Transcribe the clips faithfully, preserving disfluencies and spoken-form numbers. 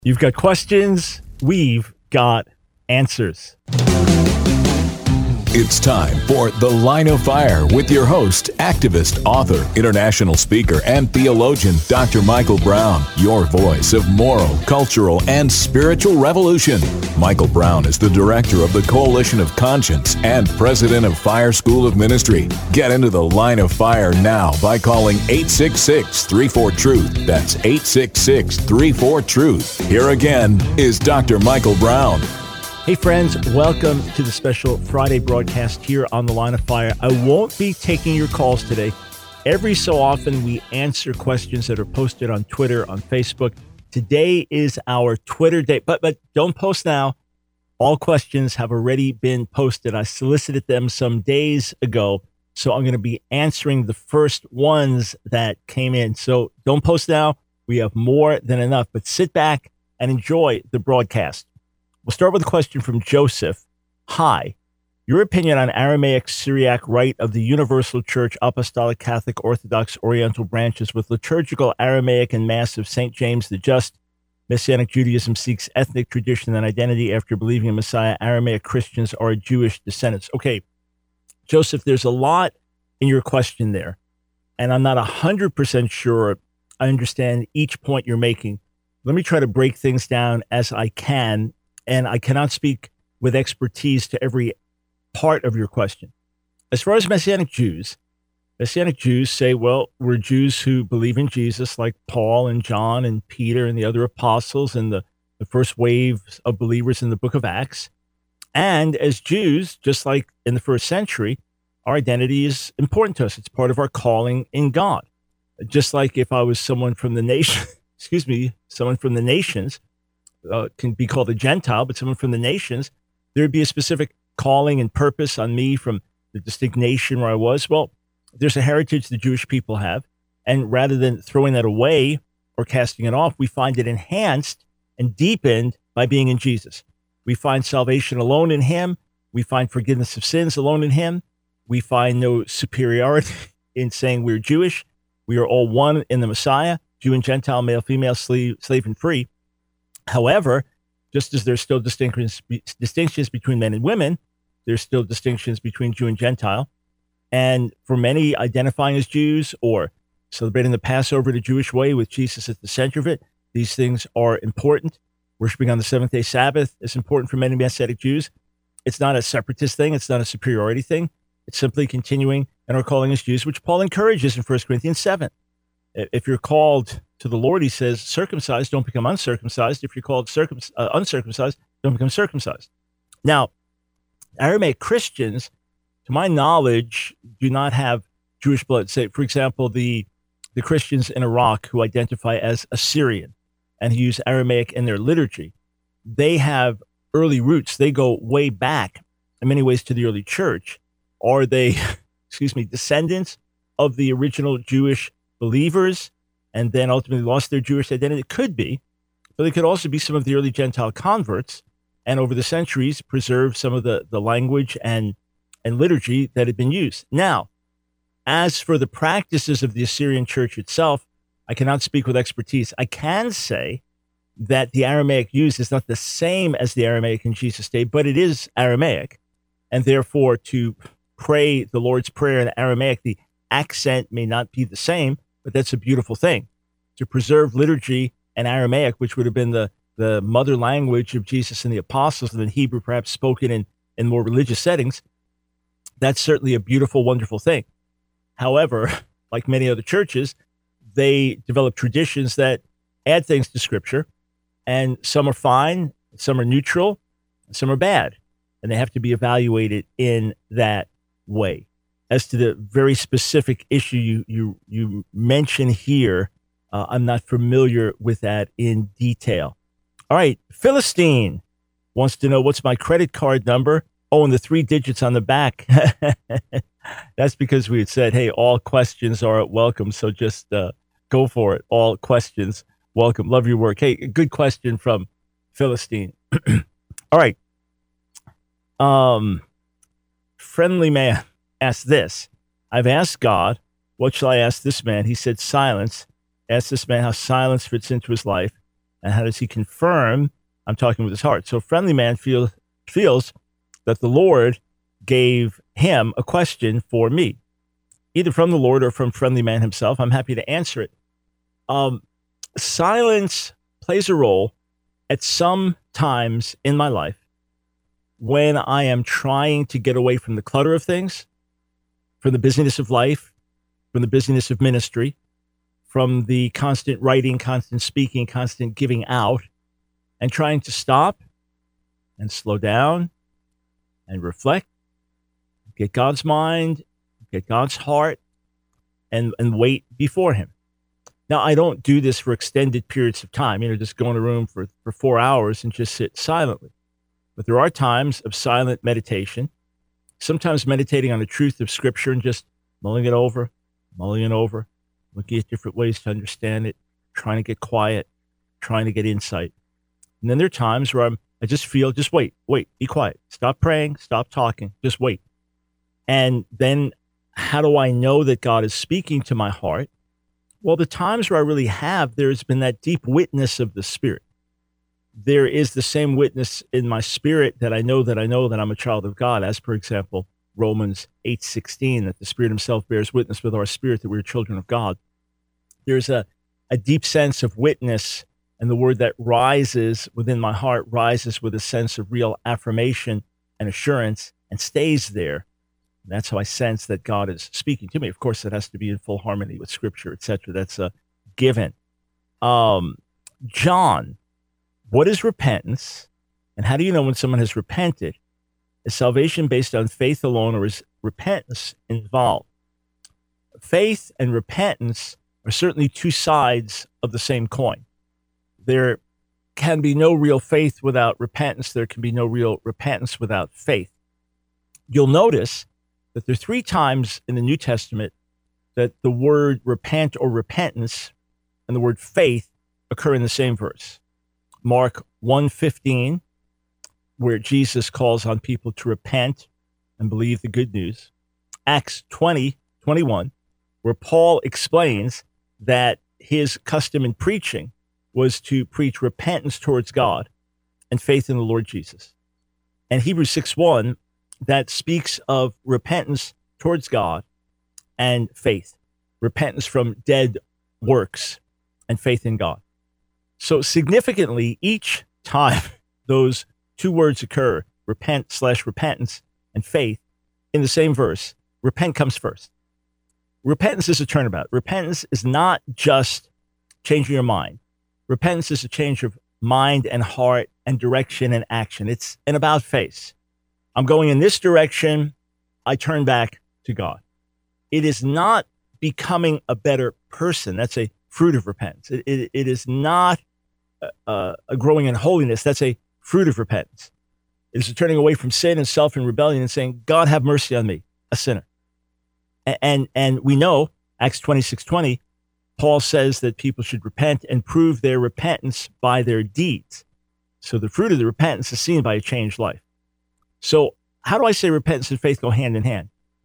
You've got questions, we've got answers. It's time for The Line of Fire with your host, activist, author, international speaker, and theologian, Doctor Michael Brown, your voice of moral, cultural, and spiritual revolution. Michael Brown is the director of the Coalition of Conscience and president of Fire School of Ministry. Get into The Line of Fire now by calling eight six six, three four, truth. That's eight six six, three four, truth. Here again is Doctor Michael Brown. Hey friends, welcome to the special Friday broadcast here on The Line of Fire. I won't be taking your calls today. Every so often we answer questions that are posted on Twitter, on Facebook. Today is our Twitter day, but but don't post now. All questions have already been posted. I solicited them some days ago, so I'm going to be answering the first ones that came in. So don't post now. We have more than enough, but sit back and enjoy the broadcast. We'll start with a question from Joseph. Hi, your opinion on Aramaic Syriac Rite of the Universal Church, Apostolic, Catholic, Orthodox, Oriental branches with liturgical Aramaic and Mass of Saint James the Just. Messianic Judaism seeks ethnic tradition and identity after believing in Messiah. Aramaic Christians are Jewish descendants. Okay, Joseph, there's a lot in your question there, and I'm not one hundred percent sure I understand each point you're making. Let me try to break things down as I can. And I cannot speak with expertise to every part of your question. As far as Messianic Jews, Messianic Jews say, well, we're Jews who believe in Jesus, like Paul and John and Peter and the other apostles and the, the first wave of believers in the book of Acts. And as Jews, just like in the first century, our identity is important to us. It's part of our calling in God. Just like if I was someone from the nation, excuse me, someone from the nations, Uh, can be called a Gentile, but someone from the nations, there would be a specific calling and purpose on me from the distinct nation where I was. Well, there's a heritage the Jewish people have, and rather than throwing that away or casting it off, we find it enhanced and deepened by being in Jesus. We find salvation alone in him. We find forgiveness of sins alone in him. We find no superiority in saying we're Jewish. We are all one in the Messiah, Jew and Gentile, male, female, slave, slave and free. However, just as there's still distinctions, distinctions between men and women, there's still distinctions between Jew and Gentile. And for many identifying as Jews or celebrating the Passover the Jewish way with Jesus at the center of it, these things are important. Worshiping on the seventh day Sabbath is important for many Messianic Jews. It's not a separatist thing. It's not a superiority thing. It's simply continuing in our calling as Jews, which Paul encourages in First Corinthians seven. If you're called to the Lord, he says, circumcised, don't become uncircumcised. If you're called circum- uh, uncircumcised, don't become circumcised. Now, Aramaic Christians, to my knowledge, do not have Jewish blood. Say, for example, the, the Christians in Iraq who identify as Assyrian and who use Aramaic in their liturgy, they have early roots. They go way back in many ways to the early church. Are they, excuse me, descendants of the original Jewish believers and then ultimately lost their Jewish identity? It could be, but it could also be some of the early Gentile converts and over the centuries preserved some of the, the language and, and liturgy that had been used. Now, as for the practices of the Assyrian church itself, I cannot speak with expertise. I can say that the Aramaic used is not the same as the Aramaic in Jesus' day, but it is Aramaic. And therefore, to pray the Lord's Prayer in Aramaic, the accent may not be the same, but that's a beautiful thing. To preserve liturgy in Aramaic, which would have been the, the mother language of Jesus and the apostles, and then Hebrew perhaps spoken in, in more religious settings, that's certainly a beautiful, wonderful thing. However, like many other churches, they develop traditions that add things to Scripture, and some are fine, some are neutral, and some are bad, and they have to be evaluated in that way. As to the very specific issue you you you mention here, uh, I'm not familiar with that in detail. All right, Philistine wants to know, what's my credit card number? Oh, and the three digits on the back. That's because we had said, hey, all questions are welcome, so just uh, go for it. All questions welcome. Love your work. Hey, good question from Philistine. All right. Um, friendly man asked this. I've asked God, what shall I ask this man? He said, silence. Ask this man how silence fits into his life. And how does he confirm I'm talking with his heart? So a friendly man feel, feels that the Lord gave him a question for me, either from the Lord or from friendly man himself. I'm happy to answer it. Um, silence plays a role at some times in my life when I am trying to get away from the clutter of things, from the busyness of life, from the busyness of ministry, from the constant writing, constant speaking, constant giving out, and trying to stop and slow down and reflect, get God's mind, get God's heart, and, and wait before him. Now, I don't do this for extended periods of time, you know, just go in a room for, for four hours and just sit silently. But there are times of silent meditation, sometimes meditating on the truth of Scripture and just mulling it over, mulling it over, looking at different ways to understand it, trying to get quiet, trying to get insight. And then there are times where I'm, I just feel, just wait, wait, be quiet. Stop praying, stop talking, just wait. And then how do I know that God is speaking to my heart? Well, the times where I really have, there's been that deep witness of the Spirit. There is the same witness in my spirit that I know that I know that I'm a child of God, as, for example, Romans eight sixteen, that the Spirit himself bears witness with our spirit that we're children of God. There's a, a deep sense of witness, and the word that rises within my heart rises with a sense of real affirmation and assurance and stays there. That's how I sense that God is speaking to me. Of course, it has to be in full harmony with Scripture, et cetera. That's a given. Um, John, what is repentance, and how do you know when someone has repented? Is salvation based on faith alone, or is repentance involved? Faith and repentance are certainly two sides of the same coin. There can be no real faith without repentance. There can be no real repentance without faith. You'll notice that there are three times in the New Testament that the word repent or repentance and the word faith occur in the same verse. Mark one fifteen, where Jesus calls on people to repent and believe the good news. Acts twenty twenty-one, where Paul explains that his custom in preaching was to preach repentance towards God and faith in the Lord Jesus. And Hebrews six one, that speaks of repentance towards God and faith, repentance from dead works and faith in God. So significantly, each time those two words occur, repent slash repentance and faith, in the same verse, repent comes first. Repentance is a turnabout. Repentance is not just changing your mind. Repentance is a change of mind and heart and direction and action. It's an about face. I'm going in this direction. I turn back to God. It is not becoming a better person. That's a fruit of repentance. It, it, it is not uh, a growing in holiness. That's a fruit of repentance. It is a turning away from sin and self and rebellion and saying, God, have mercy on me, a sinner. And, and, and we know, Acts twenty-six twenty, Paul says that people should repent and prove their repentance by their deeds. So the fruit of the repentance is seen by a changed life. So how do I say repentance and faith go hand in hand?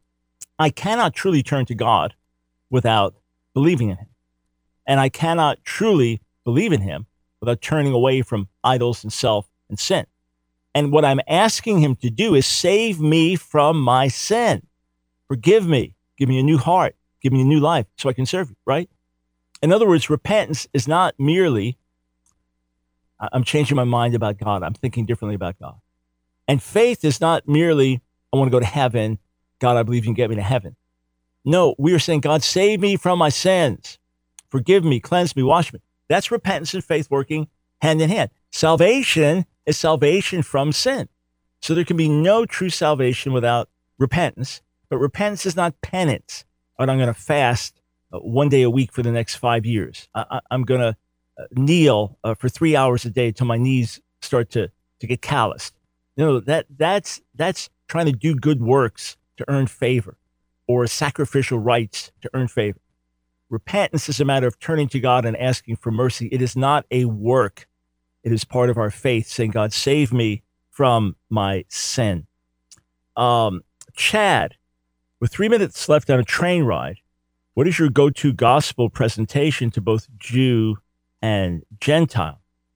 I cannot truly turn to God without believing in him. And I cannot truly believe in him without turning away from idols and self and sin. And what I'm asking him to do is save me from my sin. Forgive me. Give me a new heart. Give me a new life so I can serve you, right? In other words, repentance is not merely, I'm changing my mind about God. I'm thinking differently about God. And faith is not merely, I want to go to heaven. God, I believe you can get me to heaven. No, we are saying, God, save me from my sins. Forgive me, cleanse me, wash me. That's repentance and faith working hand in hand. Salvation is salvation from sin. So there can be no true salvation without repentance. But repentance is not penance. But I'm going to fast uh, one day a week for the next five years. I, I, I'm going to uh, kneel uh, for three hours a day until my knees start to, to get calloused. No, that that's that's trying to do good works to earn favor, or sacrificial rites to earn favor. Repentance is a matter of turning to God and asking for mercy. It is not a work. It is part of our faith, saying, God, save me from my sin. Um, Chad, with three minutes left on a train ride, what is your go-to gospel presentation to both Jew and Gentile?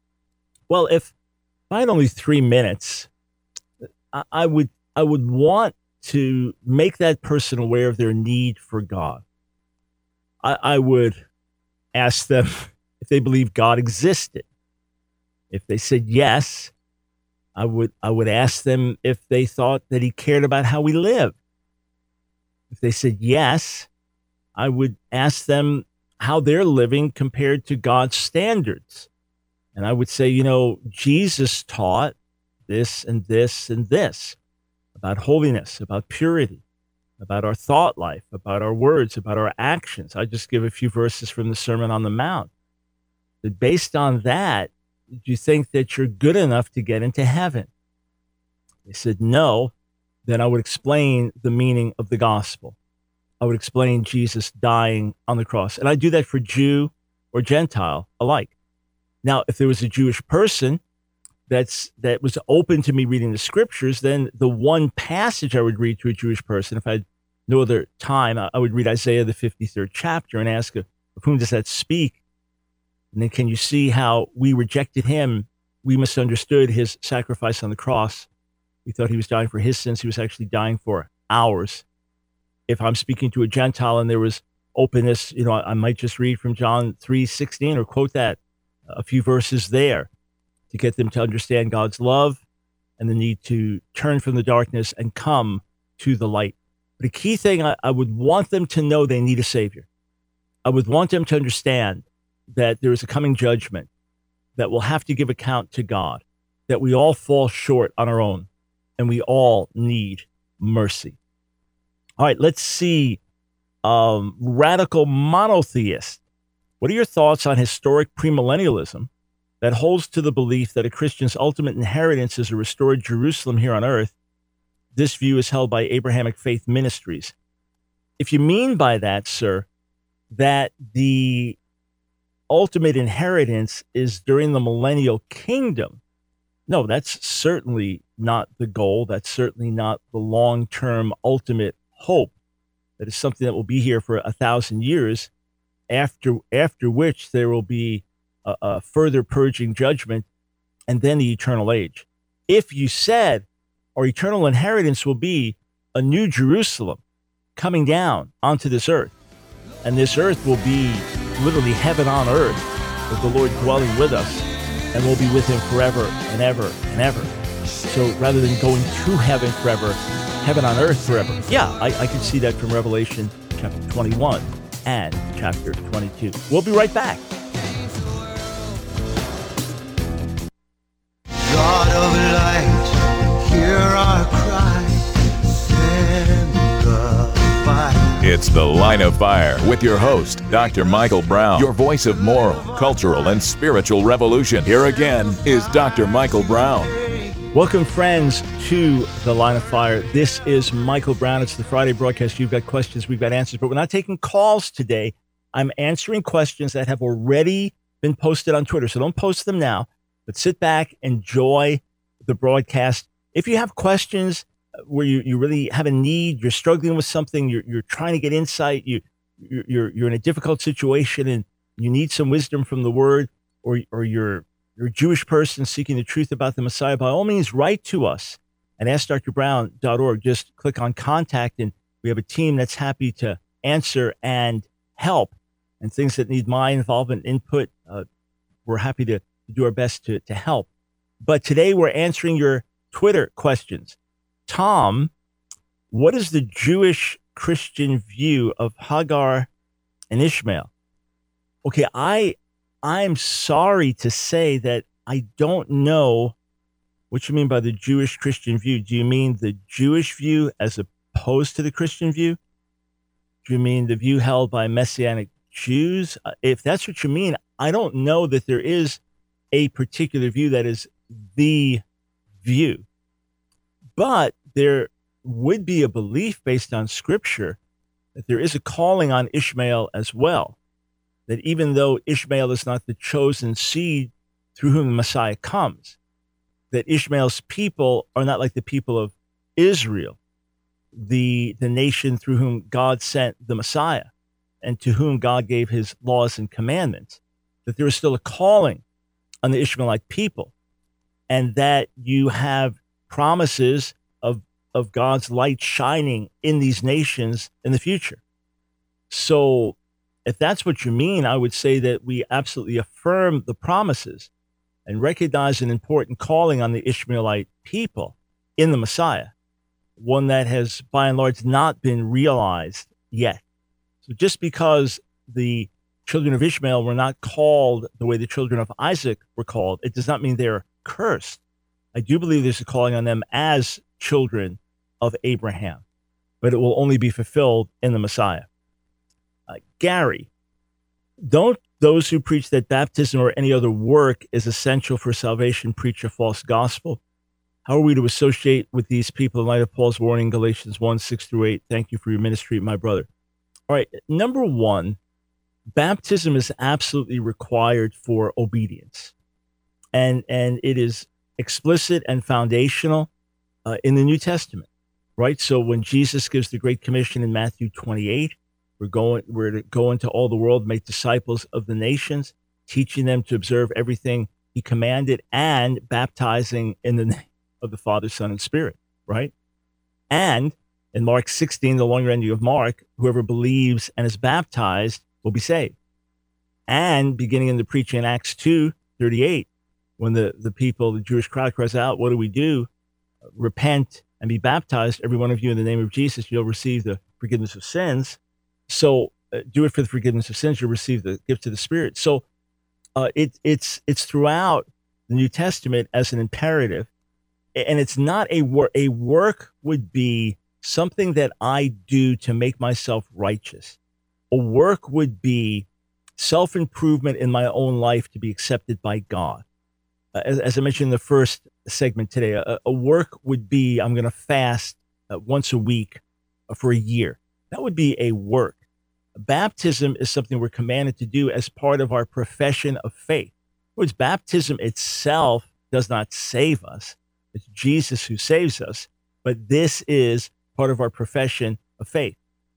Well, if I had only three minutes, I, I would I would want to make that person aware of their need for God. I, I would ask them if they believe God existed. If they said yes, I would I would ask them if they thought that he cared about how we live. If they said yes, I would ask them how they're living compared to God's standards. And I would say, you know, Jesus taught this and this and this about holiness, about purity, about our thought life, about our words, about our actions. I just give a few verses from the Sermon on the Mount. That based on that, do you think that you're good enough to get into heaven? They said no. Then I would explain the meaning of the gospel. I would explain Jesus dying on the cross. And I do that for Jew or Gentile alike. Now, if there was a Jewish person that's that was open to me reading the scriptures, then the one passage I would read to a Jewish person, if I had no other time, I would read Isaiah, the fifty-third chapter, and ask, of whom does that speak? And then can you see how we rejected him? We misunderstood his sacrifice on the cross. We thought he was dying for his sins. He was actually dying for ours. If I'm speaking to a Gentile and there was openness, you know, I, I might just read from John three sixteen or quote that, a few verses there to get them to understand God's love and the need to turn from the darkness and come to the light. But a key thing, I, I would want them to know they need a savior. I would want them to understand that there is a coming judgment, that we'll have to give account to God, that we all fall short on our own, and we all need mercy. All right, let's see. Um, radical monotheist. What are your thoughts on historic premillennialism that holds to the belief that a Christian's ultimate inheritance is a restored Jerusalem here on earth? This view is held by Abrahamic Faith Ministries. If you mean by that, sir, that the ultimate inheritance is during the millennial kingdom, no, that's certainly not the goal. That's certainly not the long-term ultimate hope. That is something that will be here for a thousand years, after after which there will be a, a further purging judgment and then the eternal age. If you said our eternal inheritance will be a new Jerusalem coming down onto this earth, and this earth will be literally heaven on earth, with the Lord dwelling with us, and we'll be with him forever and ever and ever. So rather than going to heaven forever, heaven on earth forever. Yeah, I, I can see that from Revelation chapter twenty-one and chapter twenty-two. We'll be right back. God of light, hear our cry, send the fire. It's The Line of Fire with your host, Doctor Michael Brown, your voice of moral, cultural, and spiritual revolution. Here again is Doctor Michael Brown. Welcome, friends, to The Line of Fire. This is Michael Brown. It's the Friday broadcast. You've got questions, we've got answers, but we're not taking calls today. I'm answering questions that have already been posted on Twitter, so don't post them now, but sit back, enjoy the broadcast. If you have questions where you, you really have a need, you're struggling with something, you're, you're trying to get insight, you, you're, you're in a difficult situation and you need some wisdom from the Word, or, or you're you're a Jewish person seeking the truth about the Messiah, by all means, write to us at ask dr brown dot org. Just click on contact, and we have a team that's happy to answer and help. And things that need my involvement, input, uh, we're happy to do our best to, to help. But today we're answering your Twitter questions. Tom, what is the Jewish Christian view of Hagar and Ishmael? Okay, I... I'm sorry to say that I don't know what you mean by the Jewish Christian view. Do you mean the Jewish view as opposed to the Christian view? Do you mean the view held by Messianic Jews? If that's what you mean, I don't know that there is a particular view that is the view. But there would be a belief based on Scripture that there is a calling on Ishmael as well. That even though Ishmael is not the chosen seed through whom the Messiah comes, that Ishmael's people are not like the people of Israel, the, the nation through whom God sent the Messiah and to whom God gave his laws and commandments, that there is still a calling on the Ishmaelite people. and that you have promises of, of God's light shining in these nations in the future. So if that's what you mean, I would say that we absolutely affirm the promises and recognize an important calling on the Ishmaelite people in the Messiah, one that has by and large not been realized yet. So just because the children of Ishmael were not called the way the children of Isaac were called, it does not mean they're cursed. I do believe there's a calling on them as children of Abraham, but it will only be fulfilled in the Messiah. Uh, Gary, don't those who preach that baptism or any other work is essential for salvation preach a false gospel? How are we to associate with these people in light of Paul's warning, Galatians one, six through eight? Thank you for your ministry, my brother. All right, number one, baptism is absolutely required for obedience. And, and it is explicit and foundational uh, in the New Testament, right? So when Jesus gives the Great Commission in Matthew twenty-eight, we're going, we're to go into all the world, make disciples of the nations, teaching them to observe everything he commanded, and baptizing in the name of the Father, Son, and Spirit, right? And in Mark sixteen, the longer ending of Mark, whoever believes and is baptized will be saved. And beginning in the preaching in Acts two thirty-eight, when the, the people, the Jewish crowd cries out, what do we do? Repent and be baptized, every one of you, in the name of Jesus, you'll receive the forgiveness of sins. So uh, do it for the forgiveness of sins, you'll receive the gift of the Spirit. So uh, it, it's it's throughout the New Testament as an imperative. And it's not a work. A work would be something that I do to make myself righteous. A work would be self-improvement in my own life to be accepted by God. Uh, as, as I mentioned in the first segment today, a, a work would be I'm going to fast uh, once a week uh, for a year. That would be a work. Baptism is something we're commanded to do as part of our profession of faith. In other words, baptism itself does not save us. It's Jesus who saves us, but this is part of our profession of faith.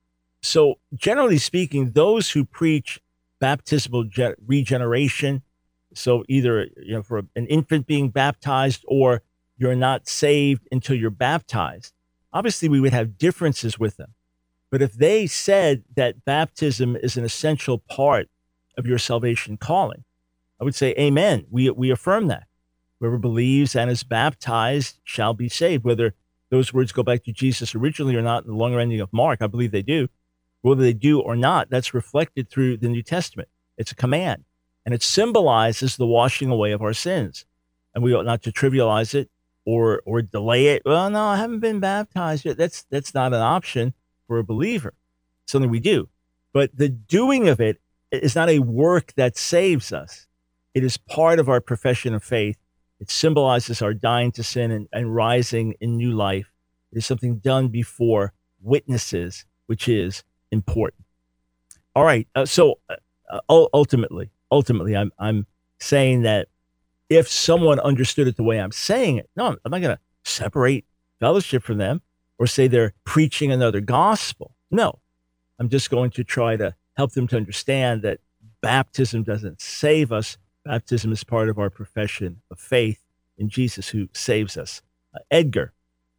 So generally speaking, those who preach baptismal ge- regeneration, so either you know for an infant being baptized or you're not saved until you're baptized, obviously we would have differences with them. But if they said that baptism is an essential part of your salvation calling, I would say, amen. We, we affirm that. Whoever believes and is baptized shall be saved. Whether those words go back to Jesus originally or not in the longer ending of Mark, I believe they do. Whether they do or not, that's reflected through the New Testament. It's a command, and it symbolizes the washing away of our sins. And we ought not to trivialize it or or delay it. Well, no, I haven't been baptized yet. That's that's not an option for a believer. It's something we do. But the doing of it is not a work that saves us. It is part of our profession of faith. It symbolizes our dying to sin and, and rising in new life. It is something done before witnesses, which is important. All right. Uh, so uh, ultimately, ultimately, I'm I'm saying that if someone understood it the way I'm saying it, no, I'm not going to separate fellowship from them or say they're preaching another gospel. No, I'm just going to try to help them to understand that baptism doesn't save us. Baptism is part of our profession of faith in Jesus who saves us. Uh, Edgar,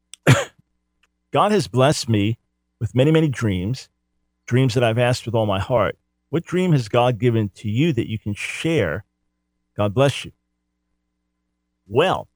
God has blessed me with many, many dreams, dreams that I've asked with all my heart. What dream has God given to you that you can share? God bless you. Well,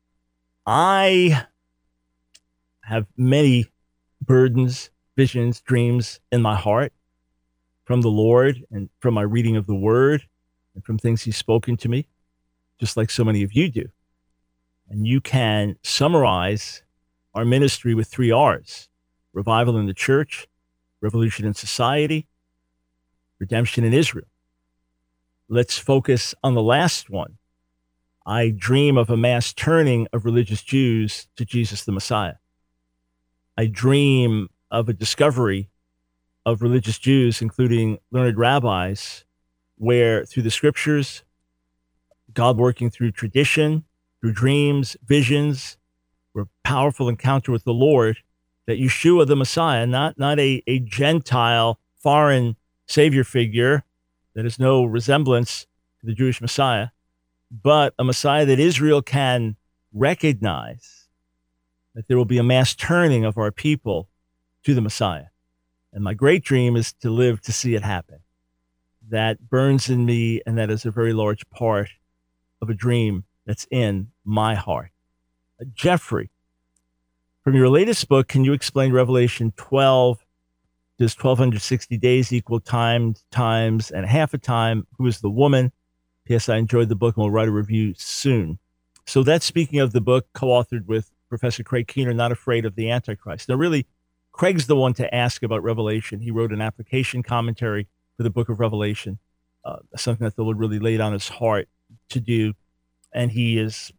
I have many burdens, visions, dreams in my heart from the Lord and from my reading of the Word and from things He's spoken to me, just like so many of you do. And you can summarize our ministry with three R's: revival in the church, revolution in society, redemption in Israel. Let's focus on the last one. I dream of a mass turning of religious Jews to Jesus the Messiah. I dream of a discovery of religious Jews, including learned rabbis, where through the scriptures, God working through tradition, through dreams, visions, were powerful encounter with the Lord, that Yeshua the Messiah, not, not a, a Gentile foreign savior figure that has no resemblance to the Jewish Messiah, but a Messiah that Israel can recognize that there will be a mass turning of our people to the Messiah. And my great dream is to live to see it happen. That burns in me, and that is a very large part of a dream that's in my heart. Uh, Jeffrey, from your latest book, can you explain Revelation twelve? Does twelve sixty days equal time, times, and half a time? Who is the woman? P S. I enjoyed the book and will write a review soon. So that's speaking of the book co-authored with Professor Craig Keener, Not Afraid of the Antichrist. Now, really, Craig's the one to ask about Revelation. He wrote an application commentary for the book of Revelation, uh, something that the Lord really laid on his heart to do. And he is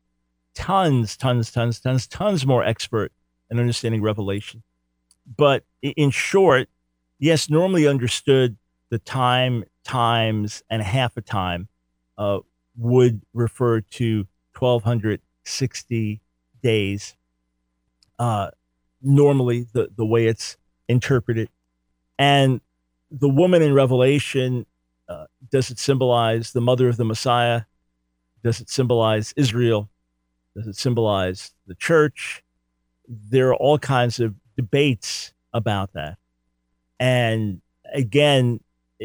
tons, tons, tons, tons, tons more expert in understanding Revelation. But in short, yes, normally understood, the time, times, and half a time uh, would refer to twelve sixty days. Uh, normally, the, the way it's interpreted. And the woman in Revelation, uh, does it symbolize the mother of the Messiah? Does it symbolize Israel? Does it symbolize the church? There are all kinds of debates about that. And again,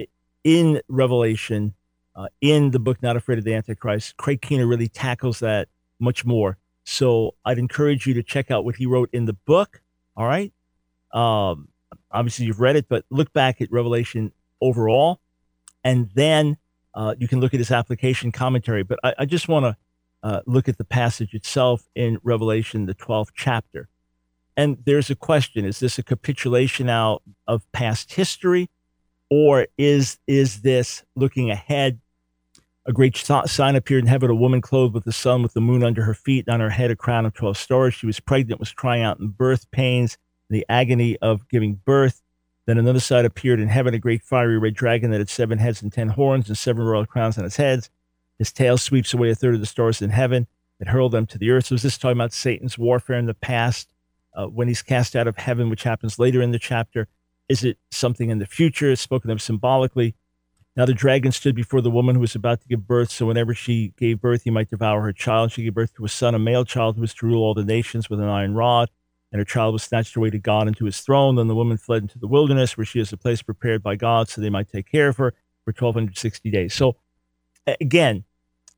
in Revelation, uh, in the book Not Afraid of the Antichrist, Craig Keener really tackles that much more. So I'd encourage you to check out what he wrote in the book. All right. Um, obviously, you've read it, but look back at Revelation overall, and then uh, you can look at his application commentary. But I, I just want to uh, look at the passage itself in Revelation, the twelfth chapter. And there's a question: is this a capitulation now of past history, or is is this looking ahead? A great sign appeared in heaven: a woman clothed with the sun, with the moon under her feet, and on her head a crown of twelve stars. She was pregnant, was crying out in birth pains, the agony of giving birth. Then another sign appeared in heaven: a great fiery red dragon that had seven heads and ten horns, and seven royal crowns on its heads. His tail sweeps away a third of the stars in heaven and hurled them to the earth. So is this talking about Satan's warfare in the past, uh, when he's cast out of heaven, which happens later in the chapter? Is it something in the future? It's spoken of symbolically. Now the dragon stood before the woman who was about to give birth, so whenever she gave birth, he might devour her child. She gave birth to a son, a male child, who was to rule all the nations with an iron rod, and her child was snatched away to God and to his throne. Then the woman fled into the wilderness, where she has a place prepared by God, so they might take care of her for twelve sixty days. So again,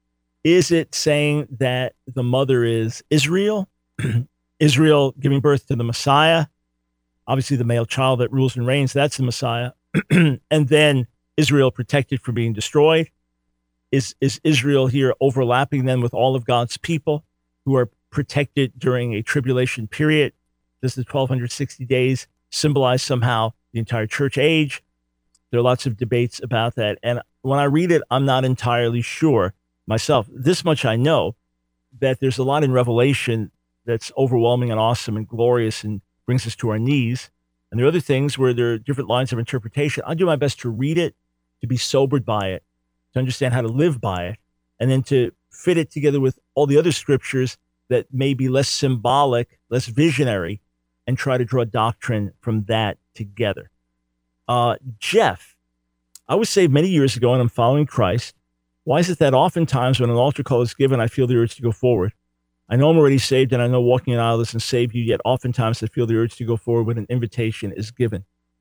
is it saying that the mother is Israel? Israel giving birth to the Messiah? Obviously the male child that rules and reigns, that's the Messiah. And then Israel protected from being destroyed? Is is Israel here overlapping then with all of God's people who are protected during a tribulation period? Does the twelve sixty days symbolize somehow the entire church age? There are lots of debates about that. And when I read it, I'm not entirely sure myself. This much I know, that there's a lot in Revelation that's overwhelming and awesome and glorious and brings us to our knees. And there are other things where there are different lines of interpretation. I do my best to read it, to be sobered by it, to understand how to live by it, and then to fit it together with all the other scriptures that may be less symbolic, less visionary, and try to draw doctrine from that together. Uh, Jeff, I was saved many years ago and I'm following Christ. Why is it that oftentimes when an altar call is given, I feel the urge to go forward? I know I'm already saved and I know walking in aisle doesn't save you, yet oftentimes I feel the urge to go forward when an invitation is given.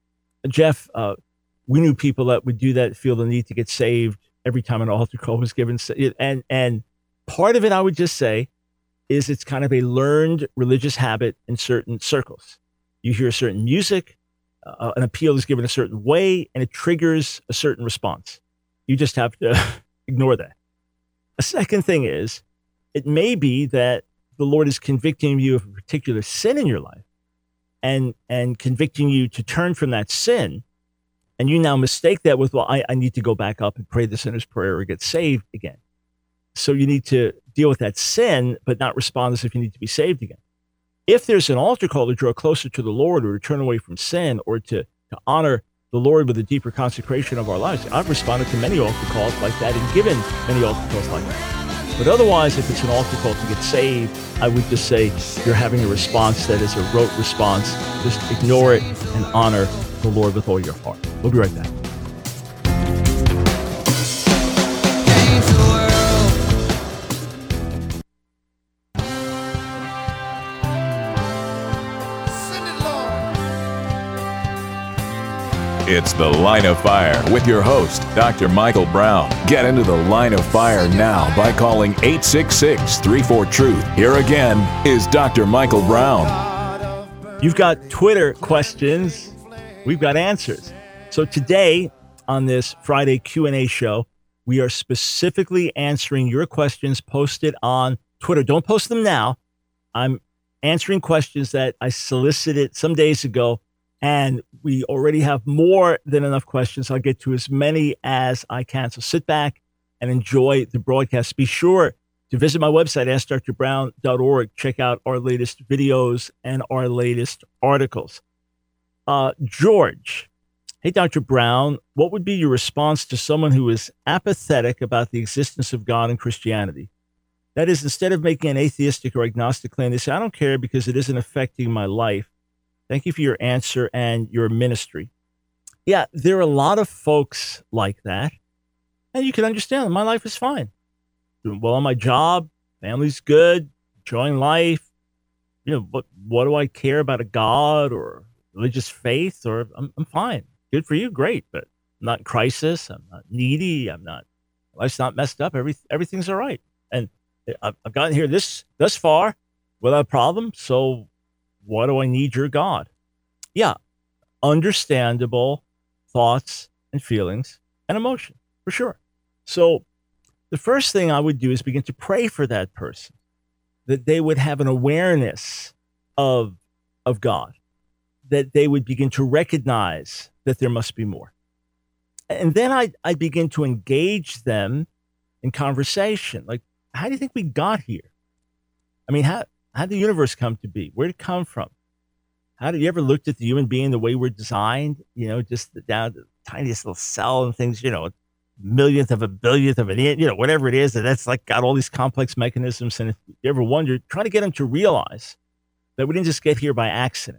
Jeff, uh, we knew people that would do that, feel the need to get saved every time an altar call was given. And, and part of it, I would just say, is it's kind of a learned religious habit in certain circles. You hear certain music, uh, an appeal is given a certain way, and it triggers a certain response. You just have to ignore that. A second thing is, it may be that the Lord is convicting you of a particular sin in your life and, and convicting you to turn from that sin. And you now mistake that with, well, I, I need to go back up and pray the sinner's prayer or get saved again. So you need to deal with that sin, but not respond as if you need to be saved again. If there's an altar call to draw closer to the Lord or to turn away from sin or to, to honor the Lord with a deeper consecration of our lives, I've responded to many altar calls like that and given many altar calls like that. But otherwise, if it's an altar call to get saved, I would just say you're having a response that is a rote response. Just ignore it and honor the Lord with all your heart. We'll be right back. It's The Line of Fire with your host, Doctor Michael Brown. Get into the Line of Fire now by calling eight six six, three four, truth. Here again is Doctor Michael Brown. You've got Twitter questions. We've got answers. So today on this Friday Q and A show, we are specifically answering your questions posted on Twitter. Don't post them now. I'm answering questions that I solicited some days ago, and we already have more than enough questions. I'll get to as many as I can. So sit back and enjoy the broadcast. Be sure to visit my website, ask dr brown dot org. Check out our latest videos and our latest articles. Uh, George, hey, Doctor Brown, what would be your response to someone who is apathetic about the existence of God and Christianity? That is, instead of making an atheistic or agnostic claim, they say, I don't care because it isn't affecting my life. Thank you for your answer and your ministry. Yeah, there are a lot of folks like that. And you can understand, my life is fine. Doing well on my job, family's good, enjoying life. You know, what what do I care about a God or religious faith? Or I'm, I'm fine. Good for you, great. But I'm not in crisis. I'm not needy. I'm not, life's not messed up. Every, everything's all right. And I've gotten here this thus far without a problem. So why do I need your God? Yeah, understandable thoughts and feelings and emotion, for sure. So the first thing I would do is begin to pray for that person, that they would have an awareness of, of God, that they would begin to recognize that there must be more. And then I I begin to engage them in conversation. Like, how do you think we got here? I mean, how, how did the universe come to be? Where did it come from? How did you ever looked at the human being the way we're designed? You know, just the, down to the tiniest little cell and things, you know, millionth of a billionth of an inch, you know, whatever it is, that that's like got all these complex mechanisms. And if you ever wondered, try to get them to realize that we didn't just get here by accident.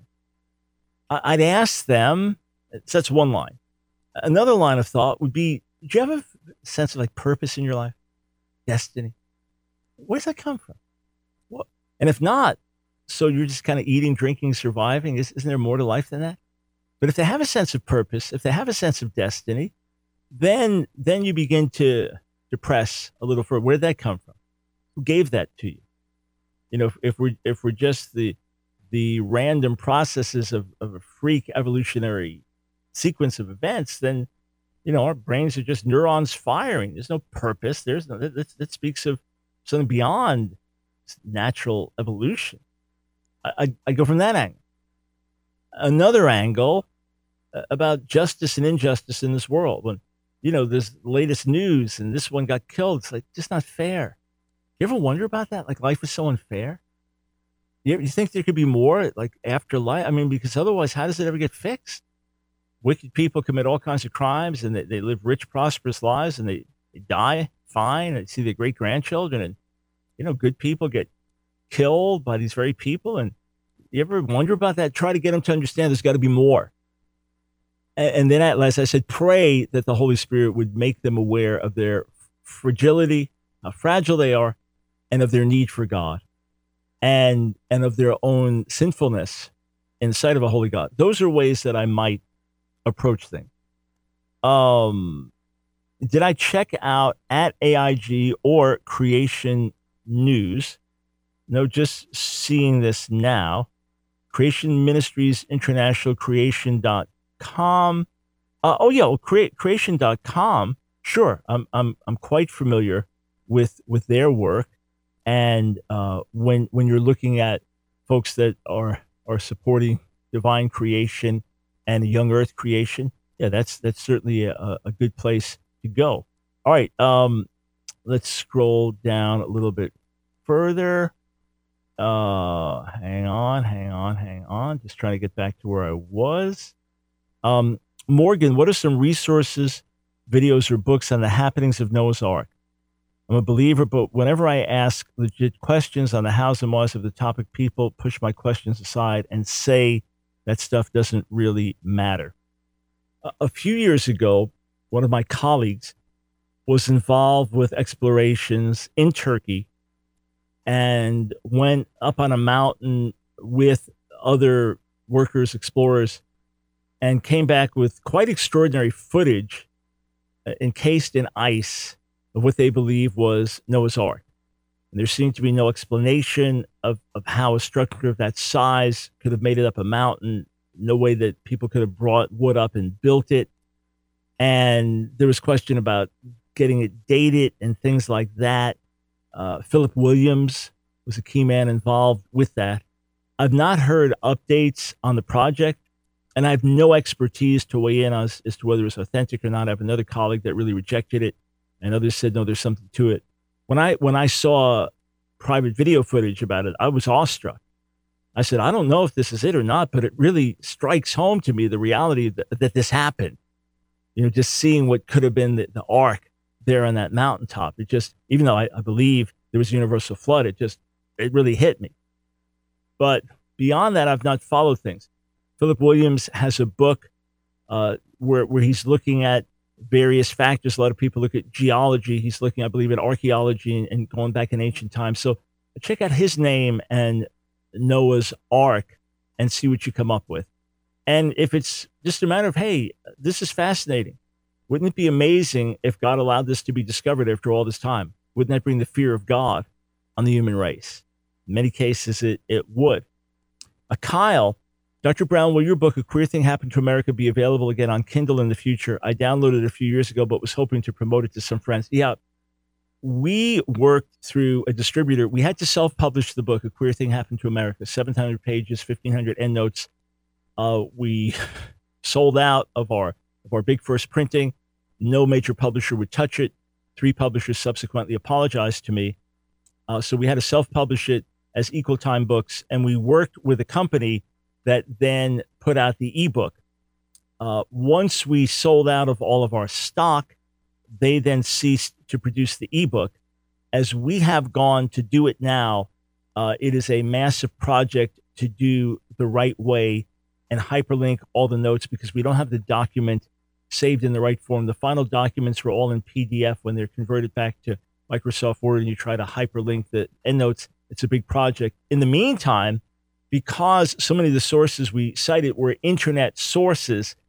I, I'd ask them, so that's one line. Another line of thought would be, do you have a sense of like purpose in your life? Destiny? Where does that come from? What? And if not, so you're just kind of eating, drinking, surviving. Is, isn't there more to life than that? But if they have a sense of purpose, if they have a sense of destiny, then then you begin to, to press a little further. Where did that come from? Who gave that to you? You know, if, if we're if we're just the the random processes of, of a freak evolutionary sequence of events, then you know our brains are just neurons firing. There's no purpose. There's no that, that speaks of something beyond natural evolution. I, I, I go from that angle. Another angle uh, about justice and injustice in this world. When, you know, there's the latest news and this one got killed, it's like, just not fair. You ever wonder about that? Like, life is so unfair? You, ever, you think there could be more, like, after life? I mean, because otherwise, how does it ever get fixed? Wicked people commit all kinds of crimes and they, they live rich, prosperous lives and they, they die fine and see their great-grandchildren, and you know, good people get killed by these very people. And you ever wonder about that? Try to get them to understand there's got to be more. And, and then, as I said, pray that the Holy Spirit would make them aware of their fragility, how fragile they are, and of their need for God, and and of their own sinfulness in the sight of a holy God. Those are ways that I might approach things. Um. Did I check out at A I G or Creation News? No, just seeing this now. Creation Ministries International, creation dot com. Uh, oh, yeah, well, crea- creation dot com. Sure, I'm I'm I'm quite familiar with with their work. And uh, when when you're looking at folks that are are supporting divine creation and young earth creation, yeah, that's that's certainly a, a good place to go. All right, um, let's scroll down a little bit further. Uh, hang on, hang on, hang on. Just trying to get back to where I was. Um, Morgan, what are some resources, videos, or books on the happenings of Noah's Ark? I'm a believer, but whenever I ask legit questions on the hows and whys of the topic, people push my questions aside and say that stuff doesn't really matter. A, a few years ago, one of my colleagues was involved with explorations in Turkey and went up on a mountain with other workers, explorers, and came back with quite extraordinary footage uh, encased in ice of what they believe was Noah's Ark. And there seemed to be no explanation of, of how a structure of that size could have made it up a mountain, no way that people could have brought wood up and built it. And there was question about getting it dated and things like that. Uh, Philip Williams was a key man involved with that. I've not heard updates on the project, and I have no expertise to weigh in on as, as to whether it's authentic or not. I have another colleague that really rejected it, and others said, no, there's something to it. When I when I saw private video footage about it, I was awestruck. I said, I don't know if this is it or not, but it really strikes home to me the reality that, that this happened. You know, just seeing what could have been the, the ark there on that mountaintop. It just, even though I, I believe there was a universal flood, it just, it really hit me. But beyond that, I've not followed things. Philip Williams has a book uh, where where he's looking at various factors. A lot of people look at geology. He's looking, I believe, at archaeology and, and going back in ancient times. So check out his name and Noah's Ark and see what you come up with. And if it's just a matter of, hey, this is fascinating. Wouldn't it be amazing if God allowed this to be discovered after all this time? Wouldn't that bring the fear of God on the human race? In many cases, it, it would. Uh, Kyle, Doctor Brown, will your book, A Queer Thing Happened to America, be available again on Kindle in the future? I downloaded it a few years ago, but was hoping to promote it to some friends. Yeah, we worked through a distributor. We had to self-publish the book, A Queer Thing Happened to America, seven hundred pages, fifteen hundred endnotes. Uh, we sold out of our of our big first printing. No major publisher would touch it. Three publishers subsequently apologized to me. Uh, so we had to self-publish it as Equal Time Books, and we worked with a company that then put out the ebook. Uh, once we sold out of all of our stock, they then ceased to produce the ebook. As we have gone to do it now, uh, it is a massive project to do the right way and hyperlink all the notes because we don't have the document saved in the right form. The final documents were all in P D F. When they're converted back to Microsoft Word and you try to hyperlink the endnotes, it's a big project. In the meantime, because so many of the sources we cited were internet sources,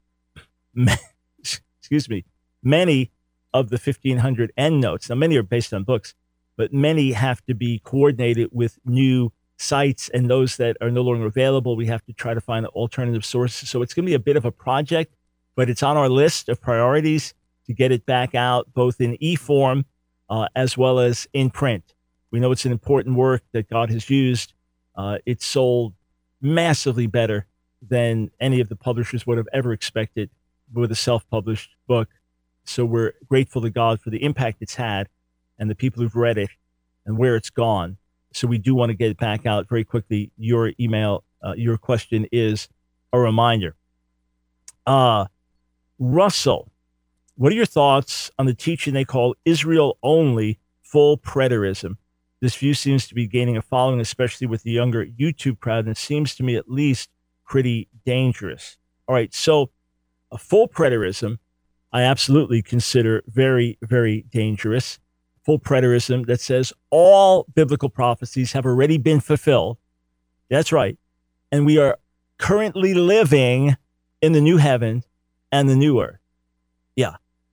excuse me, many of the fifteen hundred endnotes, now many are based on books, but many have to be coordinated with new sites, and those that are no longer available, we have to try to find alternative sources. So it's going to be a bit of a project, but it's on our list of priorities to get it back out, both in e-form uh, as well as in print. We know it's an important work that God has used. Uh, it's sold massively better than any of the publishers would have ever expected with a self-published book. So we're grateful to God for the impact it's had and the people who've read it and where it's gone. So we do want to get it back out very quickly. Your email, uh, your question is a reminder. Uh, Russell, what are your thoughts on the teaching they call Israel-only full preterism? This view seems to be gaining a following, especially with the younger YouTube crowd, and it seems to me at least pretty dangerous. All right, so a full preterism, I absolutely consider very, very dangerous. Full preterism that says all biblical prophecies have already been fulfilled. That's right. And we are currently living in the new heaven and the new earth. Yeah.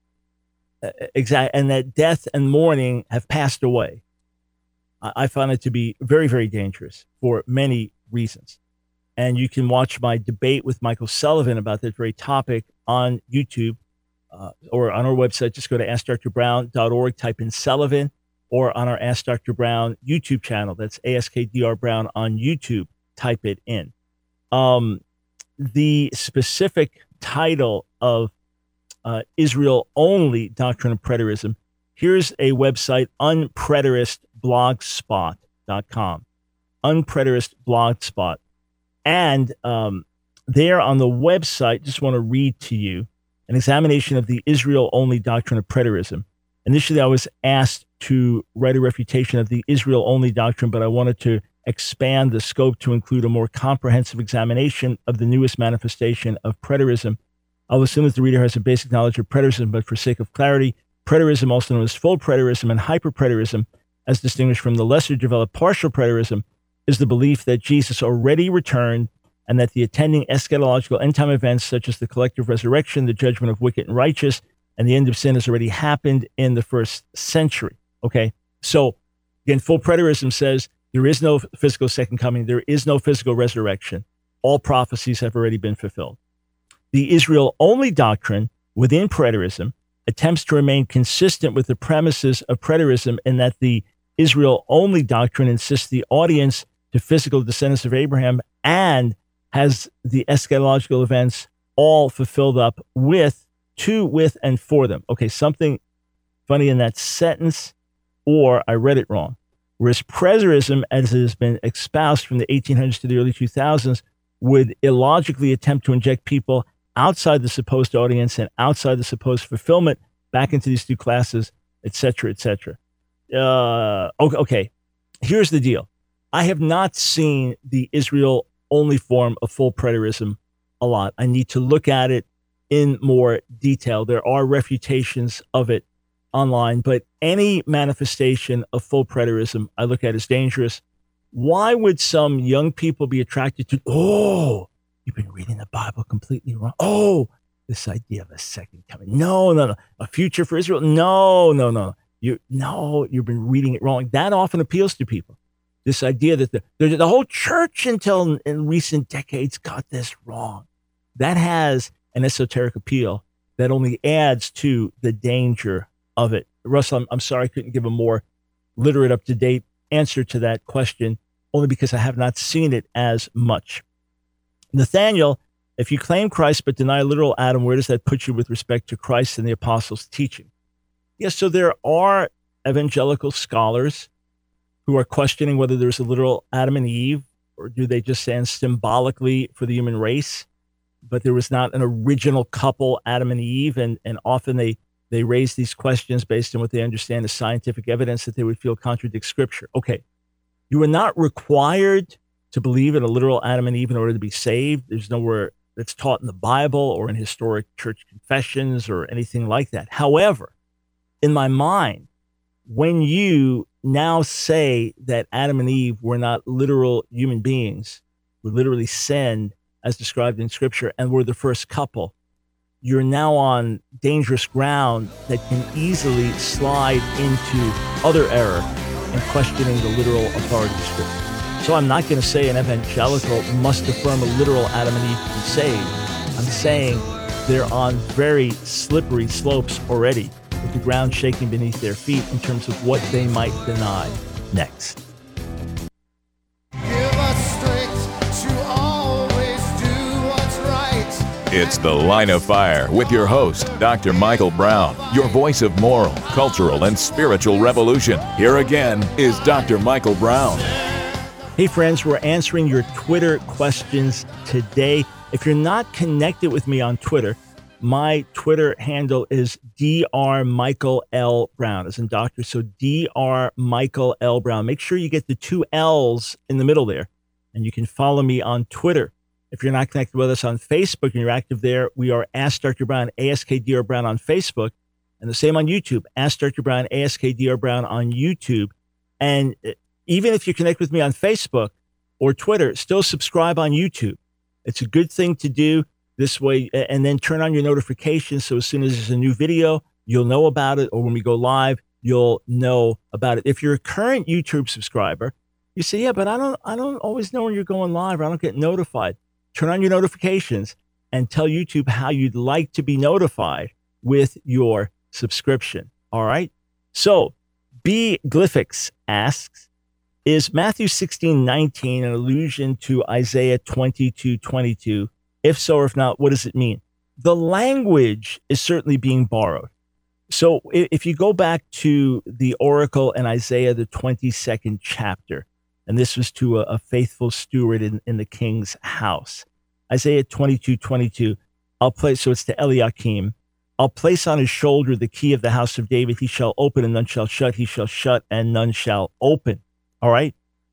Exactly. And that death and mourning have passed away. I find it to be very, very dangerous for many reasons. And you can watch my debate with Michael Sullivan about that very topic on YouTube uh, or on our website. Just go to ask dr brown dot org, type in Sullivan, or on our Ask Doctor Brown YouTube channel. That's A S K D R Brown on YouTube. Type it in. Um, the specific title of uh, Israel-only doctrine of preterism, here's a website, unpreterist blogspot dot com. Unpreterist blogspot. And um, there on the website, just want to read to you an examination of the Israel-only doctrine of preterism. Initially, I was asked to write a refutation of the Israel-only doctrine, but I wanted to expand the scope to include a more comprehensive examination of the newest manifestation of preterism. I'll assume that the reader has a basic knowledge of preterism, but for sake of clarity, preterism, also known as full preterism and hyperpreterism, as distinguished from the lesser developed partial preterism, is the belief that Jesus already returned and that the attending eschatological end-time events such as the collective resurrection, the judgment of wicked and righteous, and the end of sin has already happened in the first century. Okay, so again, full preterism says there is no physical second coming, there is no physical resurrection. All prophecies have already been fulfilled. The Israel-only doctrine within preterism attempts to remain consistent with the premises of preterism in that the Israel-only doctrine insists the audience to physical descendants of Abraham and has the eschatological events all fulfilled up with, to, with, and for them. Okay, something funny in that sentence, or I read it wrong. Whereas preterism, as it has been espoused from the eighteen hundreds to the early two thousands, would illogically attempt to inject people outside the supposed audience and outside the supposed fulfillment back into these two classes, et cetera, et cetera. Uh, okay, okay, here's the deal. I have not seen the Israel-only form of full preterism a lot. I need to look at it in more detail. There are refutations of it online, but any manifestation of full preterism I look at as dangerous. Why would some young people be attracted to, oh, you've been reading the Bible completely wrong. Oh, this idea of a second coming. No, no, no. A future for Israel. No, no, no. You, no, you've been reading it wrong. That often appeals to people. This idea that the, the, the whole church until in, in recent decades got this wrong. That has an esoteric appeal that only adds to the danger of it. Russell, I'm, I'm sorry I couldn't give a more literate, up-to-date answer to that question, only because I have not seen it as much. Nathaniel, if you claim Christ but deny literal Adam, where does that put you with respect to Christ and the apostles' teaching? Yes, so there are evangelical scholars who are questioning whether there's a literal Adam and Eve, or do they just stand symbolically for the human race, but there was not an original couple, Adam and Eve, and, and often they, they raise these questions based on what they understand as scientific evidence that they would feel contradicts Scripture. Okay, you are not required to believe in a literal Adam and Eve in order to be saved. There's nowhere that's taught in the Bible or in historic church confessions or anything like that. However, in my mind, when you now say that Adam and Eve were not literal human beings, were literally sinned as described in Scripture, and were the first couple, you're now on dangerous ground that can easily slide into other error and questioning the literal authority of Scripture. So I'm not going to say an evangelical must affirm a literal Adam and Eve to be saved. I'm saying they're on very slippery slopes already, with the ground shaking beneath their feet in terms of what they might deny next. Give us strength to always do what's right. It's The Line of Fire with your host, Doctor Michael Brown, your voice of moral, cultural, and spiritual revolution. Here again is Doctor Michael Brown. Hey friends, we're answering your Twitter questions today. If you're not connected with me on Twitter, my Twitter handle is D R Michael L. Brown, as in doctor. So D R Michael L. Brown. Make sure you get the two L's in the middle there, and you can follow me on Twitter. If you're not connected with us on Facebook and you're active there, we are Ask Doctor Brown, A S K D R Brown on Facebook, and the same on YouTube. Ask Doctor Brown, A S K D R Brown on YouTube. And even if you connect with me on Facebook or Twitter, still subscribe on YouTube. It's a good thing to do this way, and then turn on your notifications so as soon as there's a new video, you'll know about it, or when we go live, you'll know about it. If you're a current YouTube subscriber, you say, yeah, but I don't I don't always know when you're going live, or I don't get notified. Turn on your notifications and tell YouTube how you'd like to be notified with your subscription. All right? So, B. Glyphix asks, is Matthew sixteen nineteen an allusion to Isaiah twenty-two twenty-two? If so, or if not, what does it mean? The language is certainly being borrowed. So if you go back to the oracle in Isaiah, the twenty-second chapter, and this was to a, a faithful steward in, in the king's house. Isaiah twenty-two twenty-two, I'll place, so it's to Eliakim, I'll place on his shoulder the key of the house of David. He shall open and none shall shut. He shall shut and none shall open. All right?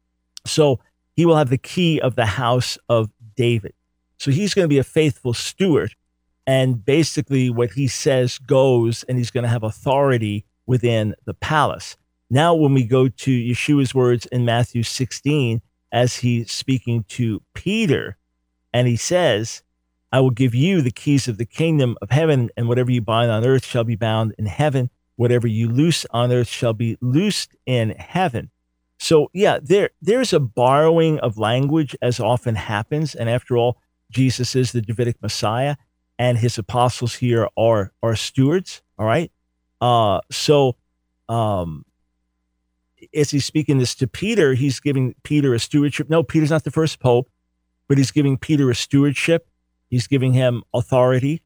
So he will have the key of the house of David. So he's going to be a faithful steward, and basically what he says goes, and he's going to have authority within the palace. Now, when we go to Yeshua's words in Matthew sixteen, as he's speaking to Peter, And he says, I will give you the keys of the kingdom of heaven, and whatever you bind on earth shall be bound in heaven. Whatever you loose on earth shall be loosed in heaven. So yeah, there there's a borrowing of language, as often happens. And after all, Jesus is the Davidic Messiah, and his apostles here are are stewards. All right. Uh, so um, as he's speaking this to Peter, he's giving Peter a stewardship. No, Peter's not the first pope, but he's giving Peter a stewardship. He's giving him authority.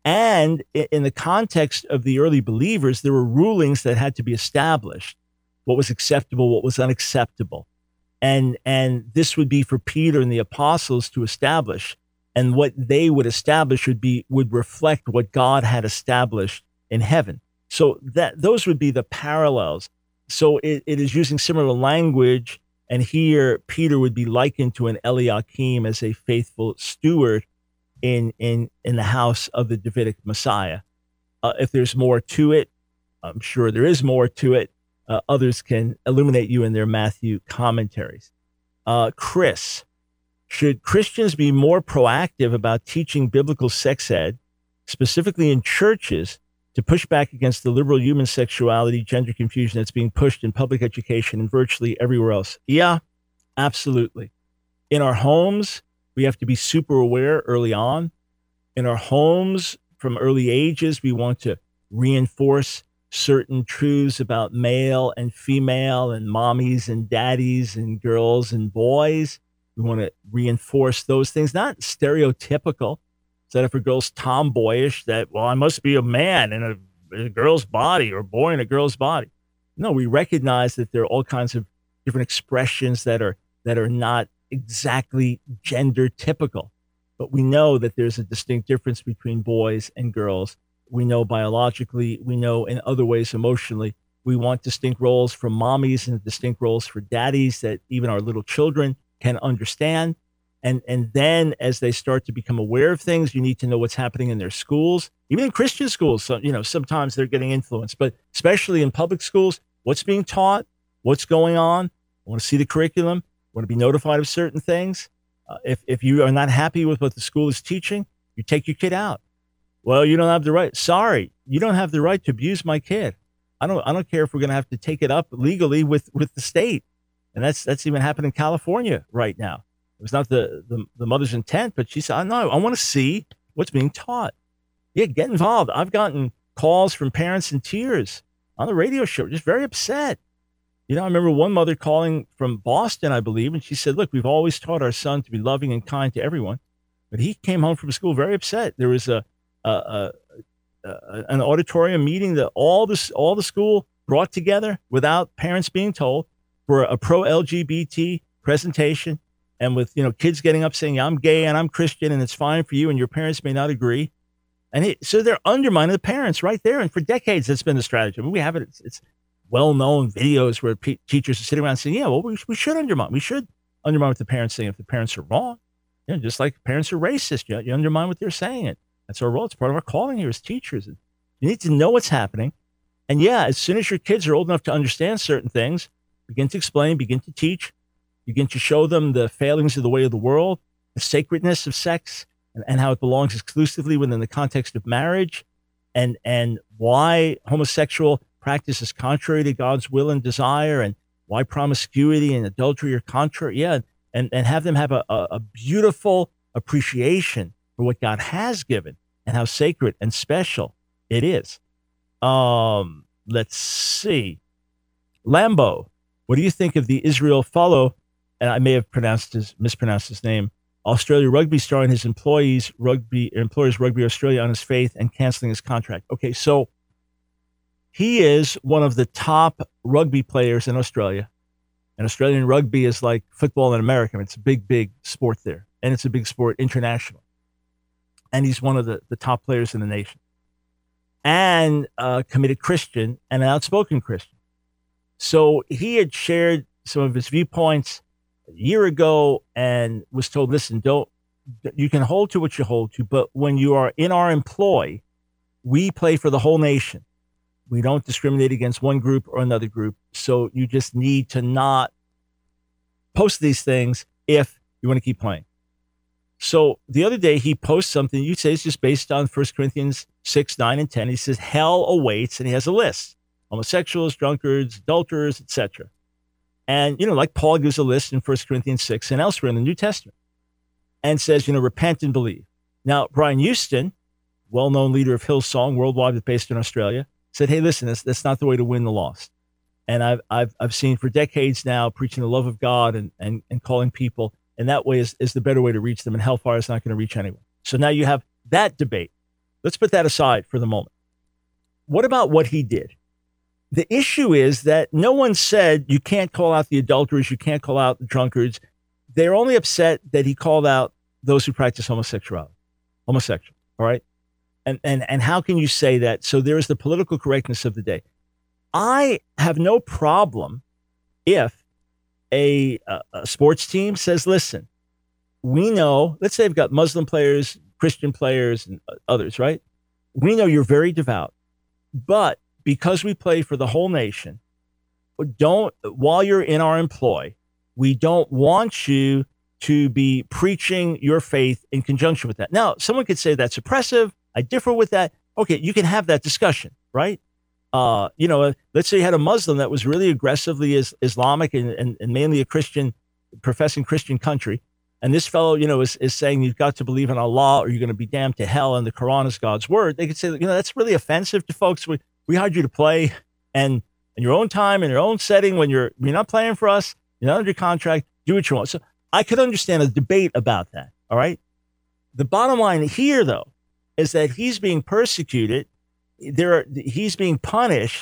And in the context of the early believers, there were rulings that had to be established. What was acceptable, what was unacceptable. And, and this would be for Peter and the apostles to establish. And what they would establish would be, would reflect what God had established in heaven. So that those would be the parallels. So it, it is using similar language. And here Peter would be likened to an Eliakim as a faithful steward in in in the house of the Davidic Messiah. Uh, if there's more to it, I'm sure there is more to it. Uh, others can illuminate you in their Matthew commentaries. Uh, Chris, should Christians be more proactive about teaching biblical sex ed, specifically in churches, to push back against the liberal human sexuality, gender confusion that's being pushed in public education and virtually everywhere else? Yeah, absolutely. In our homes, we have to be super aware early on. In our homes, from early ages, we want to reinforce certain truths about male and female and mommies and daddies and girls and boys. We want to reinforce those things, not stereotypical. So that if a girl's tomboyish, that, well, I must be a man in a, in a girl's body or boy in a girl's body. No, we recognize that there are all kinds of different expressions that are that are not exactly gender typical, but we know that there's a distinct difference between boys and girls. We know biologically, we know in other ways emotionally. We want distinct roles for mommies and distinct roles for daddies that even our little children can understand. And and then as they start to become aware of things, you need to know what's happening in their schools, even in Christian schools. So, you know, sometimes they're getting influenced, but especially in public schools, what's being taught, what's going on. I want to see the curriculum. Want to be notified of certain things. Uh, if if you are not happy with what the school is teaching, you take your kid out. Well, you don't have the right. Sorry, you don't have the right to abuse my kid. I don't. I don't care if we're going to have to take it up legally with, with the state, and that's that's even happening in California right now. It was not the the, the mother's intent, but she said, "No, I want to see what's being taught." Yeah, get involved. I've gotten calls from parents in tears on the radio show, just very upset. You know, I remember one mother calling from Boston, I believe, and she said, look, we've always taught our son to be loving and kind to everyone. But he came home from school very upset. There was a, a, a, a an auditorium meeting that all this all the school brought together without parents being told for a pro-L G B T presentation, and with, you know, kids getting up saying, I'm gay and I'm Christian and it's fine for you and your parents may not agree. And it, so they're undermining the parents right there. And for decades, that's been the strategy. I mean, we have it. It's, it's well-known videos where pe- teachers are sitting around saying, yeah, well, we, we should undermine. We should undermine what the parents saying if the parents are wrong. You know, just like parents are racist, you, you undermine what they're saying. It That's our role. It's part of our calling here as teachers. And you need to know what's happening. And yeah, as soon as your kids are old enough to understand certain things, begin to explain, begin to teach, begin to show them the failings of the way of the world, the sacredness of sex, and, and how it belongs exclusively within the context of marriage, and and why homosexual practice is contrary to God's will and desire, and why promiscuity and adultery are contrary. Yeah, and, and have them have a, a, a beautiful appreciation for what God has given and how sacred and special it is. Um, let's see. Lambo, what do you think of the Israel Follow, and I may have pronounced his, mispronounced his name, Australia rugby star and his employees rugby employers Rugby Australia on his faith and canceling his contract? Okay, so he is one of the top rugby players in Australia. And Australian rugby is like football in America. It's a big, big sport there. And it's a big sport international. And he's one of the, the top players in the nation. And a committed Christian and an outspoken Christian. So he had shared some of his viewpoints a year ago and was told, listen, don't, you can hold to what you hold to, but when you are in our employ, we play for the whole nation. We don't discriminate against one group or another group. So you just need to not post these things if you want to keep playing. So the other day he posts something, you say it's just based on First Corinthians six, nine, and ten. He says, hell awaits, and he has a list. Homosexuals, drunkards, adulterers, et cetera. And, you know, like Paul gives a list in First Corinthians six and elsewhere in the New Testament and says, you know, repent and believe. Now, Brian Houston, well-known leader of Hillsong, worldwide, based in Australia, said, hey, listen, that's, that's not the way to win the lost. And I've, I've, I've seen for decades now preaching the love of God and, and, and calling people, and that way is, is the better way to reach them, and hellfire is not going to reach anyone. So now you have that debate. Let's put that aside for the moment. What about what he did? The issue is that no one said you can't call out the adulterers, you can't call out the drunkards. They're only upset that he called out those who practice homosexuality, homosexual, all right? And, and, and how can you say that? So there is the political correctness of the day. I have no problem if a, a, a sports team says, listen, we know, let's say they've got Muslim players, Christian players, and others, right? We know you're very devout, but because we play for the whole nation, don't, while you're in our employ, we don't want you to be preaching your faith in conjunction with that. Now, someone could say that's oppressive. I differ with that. Okay, you can have that discussion, right? Uh, you know, let's say you had a Muslim that was really aggressively is, Islamic and, and, and mainly a Christian, professing Christian country. And this fellow, you know, is, is saying you've got to believe in Allah or you're going to be damned to hell and the Quran is God's word. They could say, you know, that's really offensive to folks. We, we hired you to play and in your own time, in your own setting, when you're, you're not playing for us, you're not under contract, do what you want. So I could understand a debate about that. All right. The bottom line here, though, is that he's being persecuted. There are, he's being punished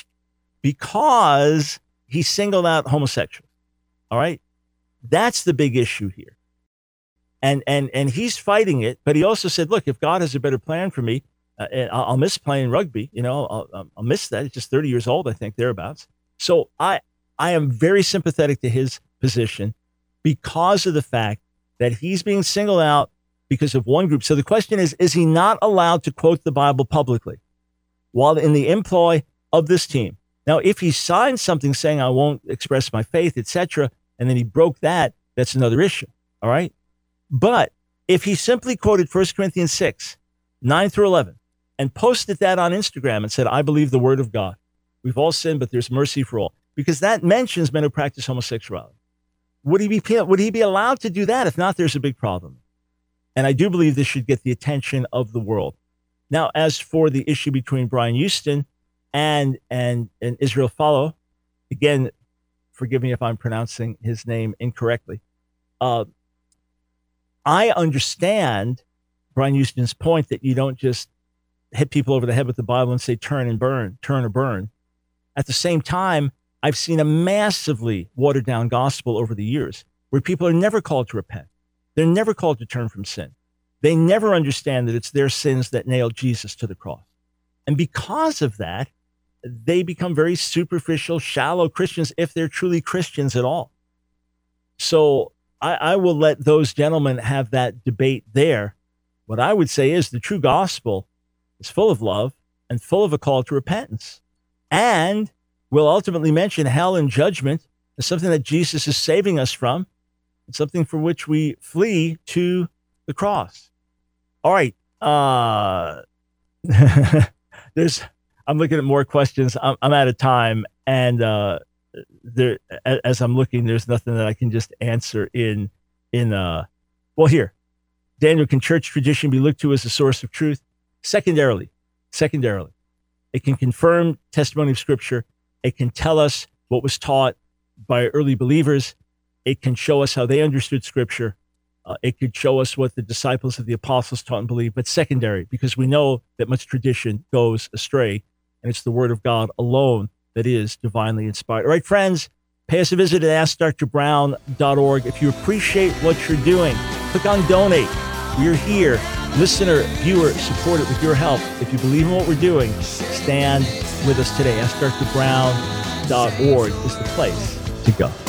because he singled out homosexuals. All right. That's the big issue here. And, and, and he's fighting it, but he also said, look, if God has a better plan for me, uh, I'll miss playing rugby. You know, I'll, I'll miss that. It's just thirty years old, I think, thereabouts. So I, I am very sympathetic to his position because of the fact that he's being singled out because of one group. So the question is, is he not allowed to quote the Bible publicly while in the employ of this team? Now, if he signed something saying, I won't express my faith, et cetera, and then he broke that, that's another issue. All right. But if he simply quoted First Corinthians six, nine through eleven, and posted that on Instagram and said, I believe the word of God. We've all sinned, but there's mercy for all. Because that mentions men who practice homosexuality. Would he be, would he be allowed to do that? If not, there's a big problem. And I do believe this should get the attention of the world. Now, as for the issue between Brian Houston and, and, and Israel Folau, again, forgive me if I'm pronouncing his name incorrectly. Uh, I understand Brian Houston's point that you don't just hit people over the head with the Bible and say, turn and burn, turn or burn. At the same time, I've seen a massively watered down gospel over the years where people are never called to repent. They're never called to turn from sin. They never understand that it's their sins that nailed Jesus to the cross. And because of that, they become very superficial, shallow Christians if they're truly Christians at all. So I, I will let those gentlemen have that debate there. What I would say is the true gospel is full of love and full of a call to repentance. And will ultimately mention hell and judgment as something that Jesus is saving us from and something for which we flee to the cross. All right. Uh, there's, I'm looking at more questions. I'm, I'm out of time. And uh, there, as I'm looking, there's nothing that I can just answer in, in uh, well, here. Daniel, can church tradition be looked to as a source of truth? Secondarily, secondarily, it can confirm testimony of Scripture. It can tell us what was taught by early believers. It can show us how they understood Scripture. Uh, it could show us what the disciples of the apostles taught and believed, but secondary, because we know that much tradition goes astray, and it's the Word of God alone that is divinely inspired. All right, friends, pay us a visit at ask dr brown dot org. If you appreciate what you're doing, click on donate. We're here. Listener, viewer, support it with your help. If you believe in what we're doing, stand with us today. ask dr brown dot org is the place to go.